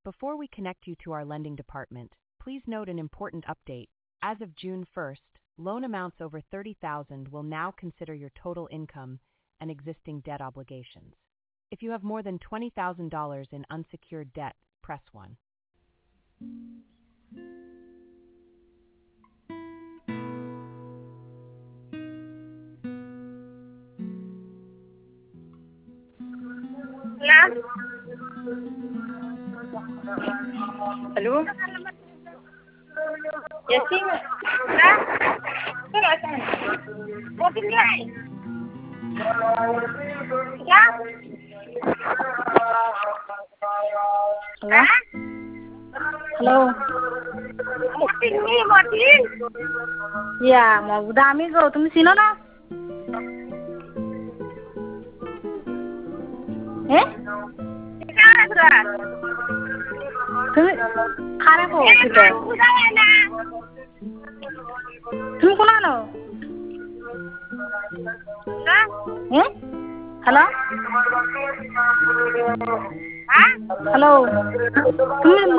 Before we connect you to our lending department, please note an important update. As of June 1st, loan amounts over $30,000 will now consider your total income and existing debt obligations. If you have more than $20,000 in unsecured debt, press 1. Hello? Yasin? What is that? Hello? Yeah, Mabuda আমি গো তুমি চিনো না তুমি খারে কো কিটা তুমি কোন আনো hello hello তুমি